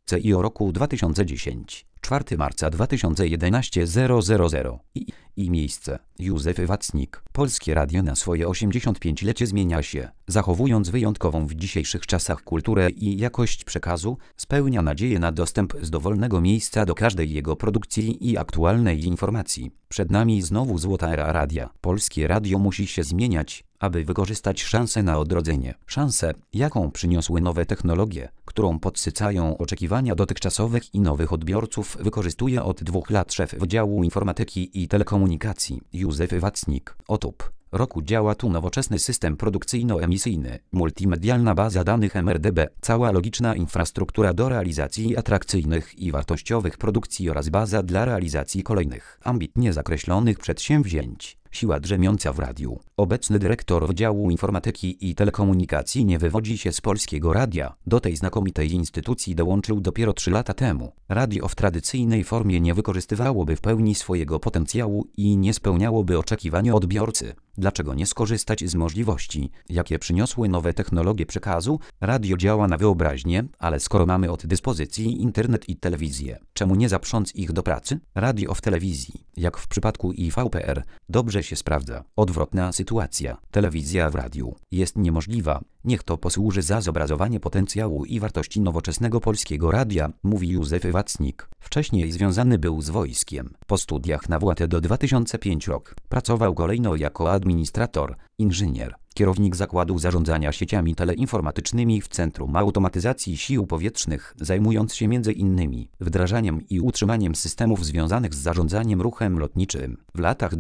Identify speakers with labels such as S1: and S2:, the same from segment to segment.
S1: CI o roku 2010. 4 marca 2011 000 i miejsce. Józef Wacnik. Polskie Radio na swoje 85-lecie zmienia się, zachowując wyjątkową w dzisiejszych czasach kulturę i jakość przekazu, spełnia nadzieję na dostęp z dowolnego miejsca do każdej jego produkcji i aktualnej informacji. Przed nami znowu złota era radia. Polskie Radio musi się zmieniać, aby wykorzystać szansę na odrodzenie. Szansę, jaką przyniosły nowe technologie, którą podsycają oczekiwania dotychczasowych i nowych odbiorców, wykorzystuje od 2 lat szef Wydziału Informatyki i Telekomunikacji Józef Wacnik. Od roku działa tu nowoczesny system produkcyjno-emisyjny, multimedialna baza danych MRDB, cała logiczna infrastruktura do realizacji atrakcyjnych i wartościowych produkcji oraz baza dla realizacji kolejnych, ambitnie zakreślonych przedsięwzięć. Siła drzemiąca w radiu. Obecny dyrektor Wydziału Informatyki i Telekomunikacji nie wywodzi się z Polskiego Radia. Do tej znakomitej instytucji dołączył dopiero 3 lata temu. Radio w tradycyjnej formie nie wykorzystywałoby w pełni swojego potencjału i nie spełniałoby oczekiwań odbiorcy. Dlaczego nie skorzystać z możliwości, jakie przyniosły nowe technologie przekazu? Radio działa na wyobraźnię, ale skoro mamy od dyspozycji internet i telewizję, czemu nie zaprząc ich do pracy? Radio w telewizji, jak w przypadku IVPR, dobrze się sprawdza. Odwrotna sytuacja. Telewizja w radiu jest niemożliwa. Niech to posłuży za zobrazowanie potencjału i wartości nowoczesnego Polskiego Radia, mówi Józef Wacnik. Wcześniej związany był z wojskiem. Po studiach na WATE do 2005 rok. Pracował kolejno jako administrator, inżynier, kierownik Zakładu Zarządzania Sieciami Teleinformatycznymi w Centrum Automatyzacji Sił Powietrznych, zajmując się m.in. wdrażaniem i utrzymaniem systemów związanych z zarządzaniem ruchem lotniczym. W latach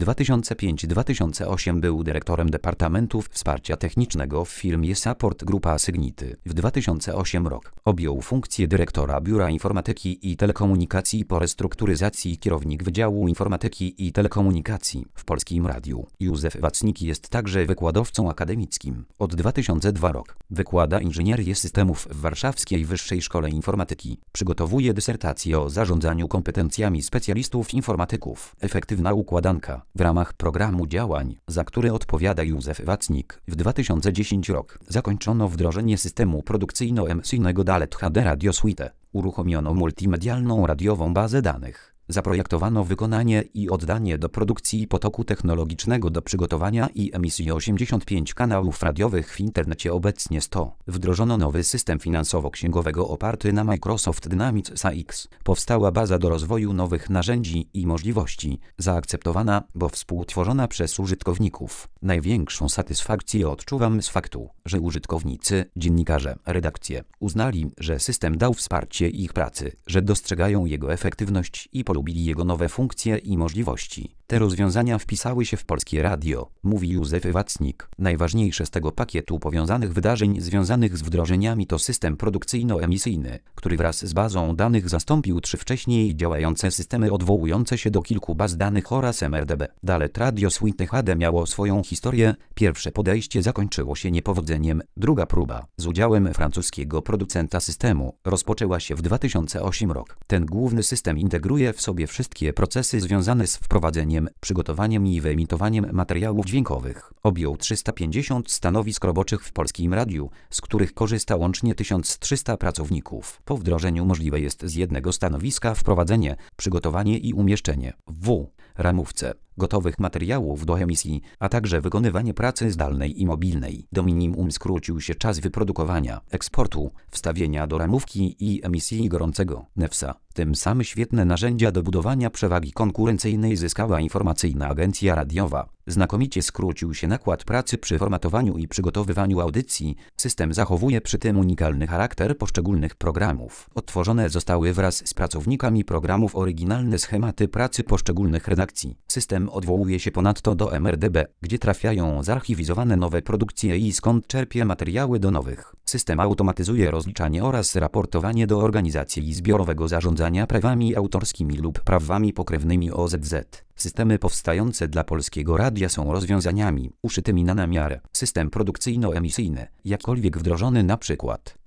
S1: 2005-2008 był dyrektorem Departamentu Wsparcia Technicznego w firmie Support Grupa Sygnity. W 2008 rok objął funkcję dyrektora Biura Informatyki i Telekomunikacji po restrukturyzacji kierownik Wydziału Informatyki i Telekomunikacji w Polskim Radiu. Józef Wacnik jest także wykładowcą akademickim. Od 2002 rok wykłada inżynierię systemów w Warszawskiej Wyższej Szkole Informatyki. Przygotowuje dysertację o zarządzaniu kompetencjami specjalistów informatyków. Efektywna układanka. W ramach programu działań, za który odpowiada Józef Wacnik, w 2010 rok zakończono wdrożenie systemu produkcyjno-emisyjnego DALET HD Radio Suite. Uruchomiono multimedialną radiową bazę danych. Zaprojektowano wykonanie i oddanie do produkcji potoku technologicznego do przygotowania i emisji 85 kanałów radiowych w internecie, obecnie 100. Wdrożono nowy system finansowo-księgowego oparty na Microsoft Dynamics AX. Powstała baza do rozwoju nowych narzędzi i możliwości, zaakceptowana, bo współtworzona przez użytkowników. Największą satysfakcję odczuwam z faktu, że użytkownicy, dziennikarze, redakcje uznali, że system dał wsparcie ich pracy, że dostrzegają jego efektywność i polubili jego nowe funkcje i możliwości. Te rozwiązania wpisały się w Polskie Radio, mówi Józef Wacnik. Najważniejsze z tego pakietu powiązanych wydarzeń związanych z wdrożeniami to system produkcyjno-emisyjny, który wraz z bazą danych zastąpił 3 wcześniej działające systemy odwołujące się do kilku baz danych oraz MRDB. DALET Radio Suite HD miało swoją historię. Pierwsze podejście zakończyło się niepowodzeniem. Druga próba, z udziałem francuskiego producenta systemu, rozpoczęła się w 2008 rok. Ten główny system integruje w sobie wszystkie procesy związane z wprowadzeniem, przygotowaniem i wyemitowaniem materiałów dźwiękowych. Objął 350 stanowisk roboczych w Polskim Radiu, z których korzysta łącznie 1300 pracowników. Po wdrożeniu możliwe jest z jednego stanowiska wprowadzenie, przygotowanie i umieszczenie w ramówce gotowych materiałów do emisji, a także wykonywanie pracy zdalnej i mobilnej. Do minimum skrócił się czas wyprodukowania, eksportu, wstawienia do ramówki i emisji gorącego NEFSA. Tym samym świetne narzędzia do budowania przewagi konkurencyjnej zyskała Informacyjna Agencja Radiowa. Znakomicie skrócił się nakład pracy przy formatowaniu i przygotowywaniu audycji. System zachowuje przy tym unikalny charakter poszczególnych programów. Odtworzone zostały wraz z pracownikami programów oryginalne schematy pracy poszczególnych redakcji. System odwołuje się ponadto do MRDB, gdzie trafiają zarchiwizowane nowe produkcje i skąd czerpie materiały do nowych. System automatyzuje rozliczanie oraz raportowanie do organizacji zbiorowego zarządzania prawami autorskimi lub prawami pokrewnymi OZZ. Systemy powstające dla Polskiego Radia są rozwiązaniami uszytymi na namiar. System produkcyjno-emisyjny, jakkolwiek wdrożony na przykład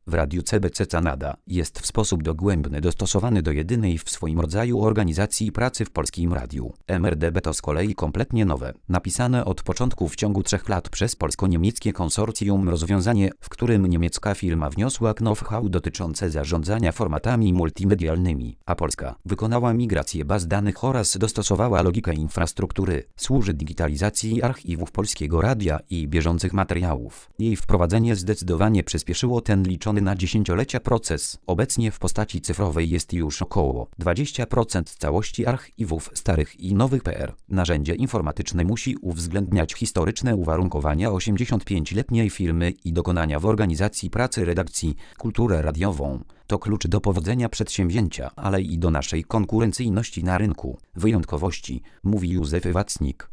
S1: w Radiu CBC Canada jest w sposób dogłębny dostosowany do jedynej w swoim rodzaju organizacji pracy w polskim radiu. MRDB to z kolei kompletnie nowe, napisane od początku w ciągu 3 lat przez polsko-niemieckie konsorcjum rozwiązanie, w którym niemiecka firma wniosła know-how dotyczące zarządzania formatami multimedialnymi, a polska wykonała migrację baz danych oraz dostosowała logikę infrastruktury. Służy digitalizacji archiwów Polskiego Radia i bieżących materiałów. Jej wprowadzenie zdecydowanie przyspieszyło ten liczony na dziesięciolecia proces. Obecnie w postaci cyfrowej jest już około 20% całości archiwów starych i nowych PR. Narzędzie informatyczne musi uwzględniać historyczne uwarunkowania 85-letniej firmy i dokonania w organizacji pracy redakcji, kulturę radiową. To klucz do powodzenia przedsięwzięcia, ale i do naszej konkurencyjności na rynku. Wyjątkowości, mówi Józef Wacnik.